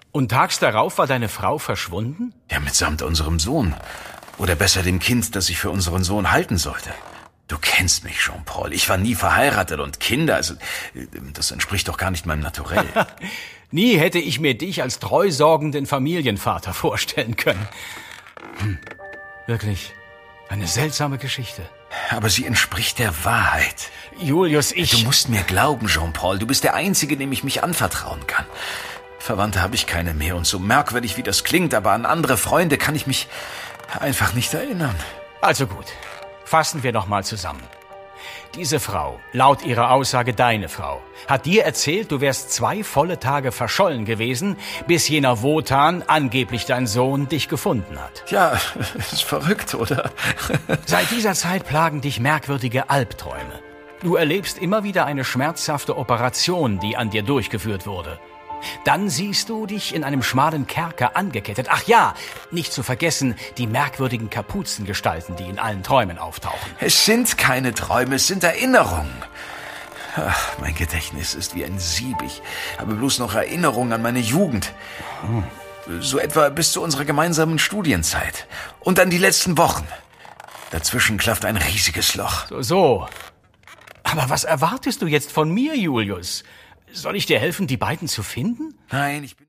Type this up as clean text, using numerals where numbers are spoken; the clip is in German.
Und tags darauf war deine Frau verschwunden? Ja, mitsamt unserem Sohn. Oder besser dem Kind, das ich für unseren Sohn halten sollte. Du kennst mich, Jean-Paul. Ich war nie verheiratet und Kinder, also das entspricht doch gar nicht meinem Naturell. Nie hätte ich mir dich als treu sorgenden Familienvater vorstellen können. Wirklich, eine seltsame Geschichte. Aber sie entspricht der Wahrheit. Julius, Du musst mir glauben, Jean-Paul. Du bist der Einzige, dem ich mich anvertrauen kann. Verwandte habe ich keine mehr und so merkwürdig wie das klingt, aber an andere Freunde kann ich mich einfach nicht erinnern. Also gut, fassen wir noch mal zusammen. Diese Frau, laut ihrer Aussage deine Frau, hat dir erzählt, du wärst 2 volle Tage verschollen gewesen, bis jener Wotan, angeblich dein Sohn, dich gefunden hat. Ja, ist verrückt, oder? Seit dieser Zeit plagen dich merkwürdige Albträume. Du erlebst immer wieder eine schmerzhafte Operation, die an dir durchgeführt wurde. Dann siehst du dich in einem schmalen Kerker angekettet. Ach ja, nicht zu vergessen, die merkwürdigen Kapuzengestalten, die in allen Träumen auftauchen. Es sind keine Träume, es sind Erinnerungen. Ach, mein Gedächtnis ist wie ein Sieb. Ich habe bloß noch Erinnerungen an meine Jugend. So etwa bis zu unserer gemeinsamen Studienzeit. Und an die letzten Wochen. Dazwischen klafft ein riesiges Loch. So. Aber was erwartest du jetzt von mir, Julius? Soll ich dir helfen, die beiden zu finden? Nein, ich bin...